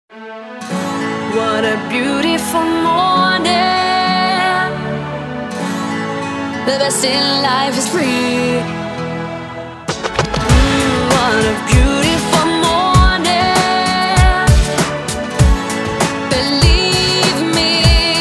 What a beautiful morning. The best in life is free. What a beautiful morning. Believe me.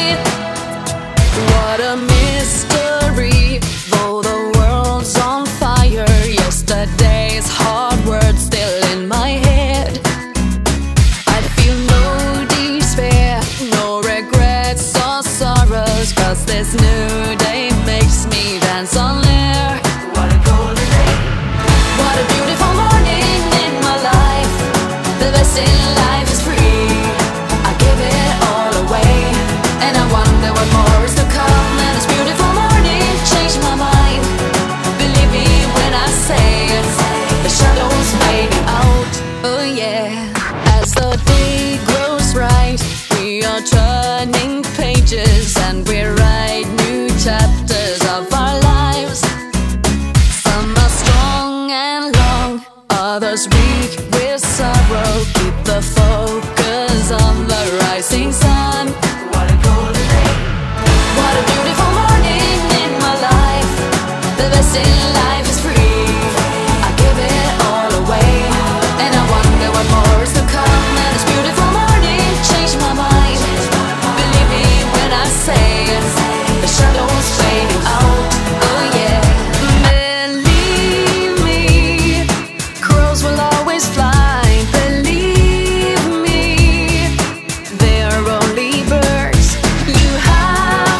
What a mystery. Though the world's on fire, yesterday's hard words still in my head. I feel no despair, no regrets or sorrows, 'cause this new day makes me dance on air. What a golden day. What a beautiful morning in my life. The best in life is free. I give it all away, and I wonder what more is to come. And this beautiful morning changed my mind. Believe me when I say it, the shadows fading out. Oh yeah. As the day grows bright, we are turning pages and we write new chapters of our lives. Some are strong and long, others weak with sorrow. Keep the focus on the rising sun. What a golden day. What a beautiful morning in my life. The best in life is free. I give it all away, and I wonder what more is to come. And this beautiful morning changed my mind. Believe me when I say it, the shadows fading out. Oh yeah. Believe me, crows will always fly. Believe me, they're only birds. You have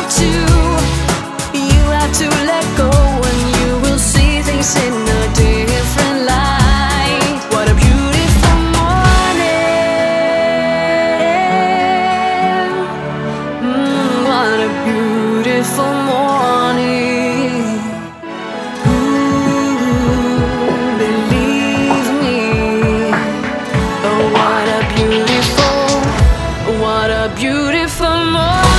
to let go, and you will see things in a different light. What a beautiful morning. What a beautiful morning. Ooh, believe me. Oh, what a beautiful morning.